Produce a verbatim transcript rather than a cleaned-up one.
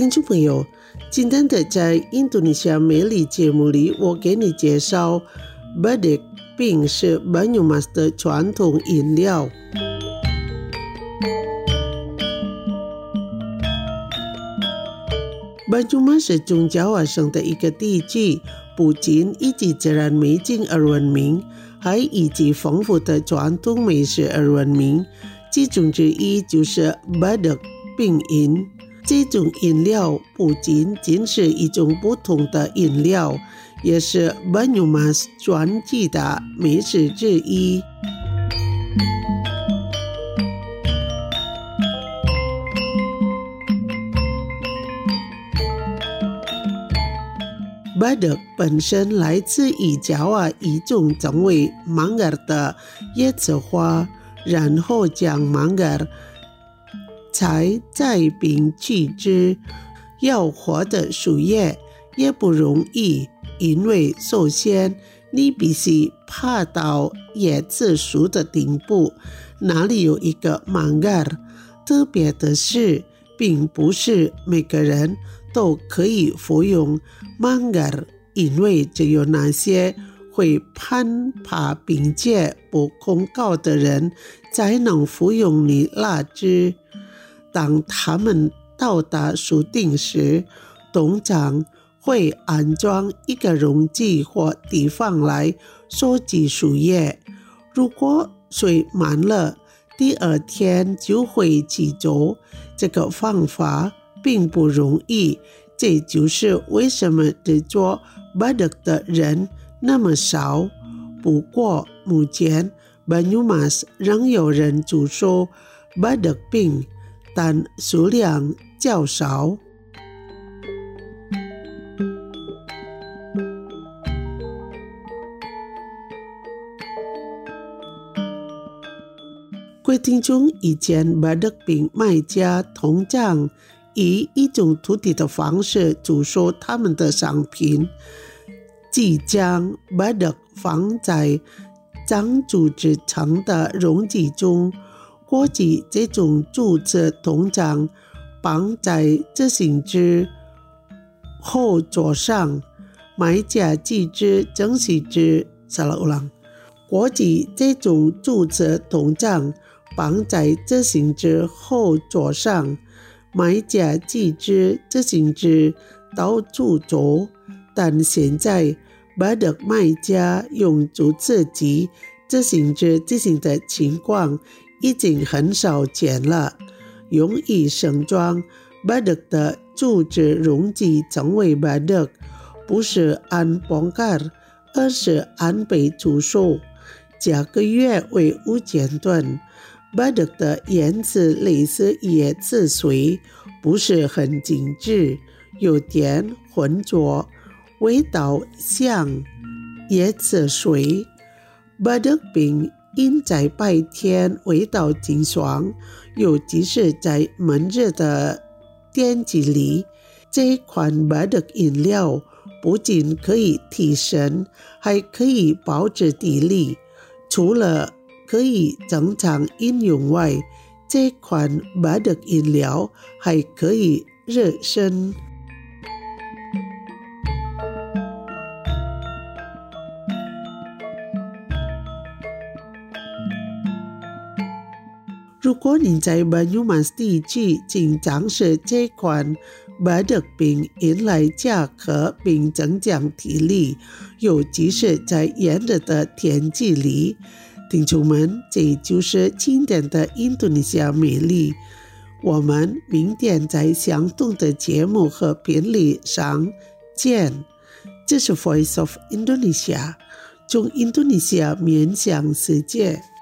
听众朋友，今天的在印度尼西亚美丽节目里，我给你介绍 Badak 并是 Banyumas 的传统饮料。Banyumas 是中Jawa省的一个地区，不仅以及自然美景而闻名，还以及丰富的传统美食而闻名。其中之一就是 Badak 冰饮。这种饮料不仅仅是一种不同的饮料，也是 Banyumas 传记的美食之一。Badak 本身来自于Jawa一种称为 manggar 的椰子花，然后将 manggar 采摘并去枝，要活的树叶也不容易，因为首先你必须爬到椰子树的顶部，那里有一个 manggar。 特别的是，并不是每个人都可以服用 manggar， 因为只有那些会攀爬并且不恐高的人才能服用你那枝。当他们到达树顶时，通常会安装一个容器或地方来收集树叶。如果水满了，第二天就会起走。这个方法并不容易，这就是为什么制作 Badak 的人那么少。不过目前 Banyumas 仍有人煮熟 Badak 冰，但数量较少。各位听众，以前 Badak 冰卖家通常以一种特定的方式煮熟他们的商品，即将 Badak 放在长竹制成的容器中。过去这种竹子通常绑在自行车后座上，买家记之珍惜之 salah ulang。 过去这种竹子通常绑在自行车后座上，买家记之自行车到处走。但现在 Badak 卖家用竹子机自行车进行的情况已经很少见了。用以盛装 Badak 的竹子容器称为 Badak， 不是按bongkar，而是按被煮熟，价格约为五千吨。Badak 的颜色类似椰子水，不是很精致，有点浑浊，味道像椰子水。Badak 冰因在白天味道清爽，尤其是在闷热的天气里，这款 Badak 饮料不仅可以提神，还可以保持体力。除了可以正常饮用外，这款 Badak 饮料还可以热身。如果你在 Banyumas 地区经常吃这款 Badak 冰，引来价格并增强体力，尤其是在炎热的天气里。听众们，这就是今天的印度尼西亚美丽。我们明天在相同的节目和频率上见。这是 Voice of Indonesia， 从印度尼西亚面向世界。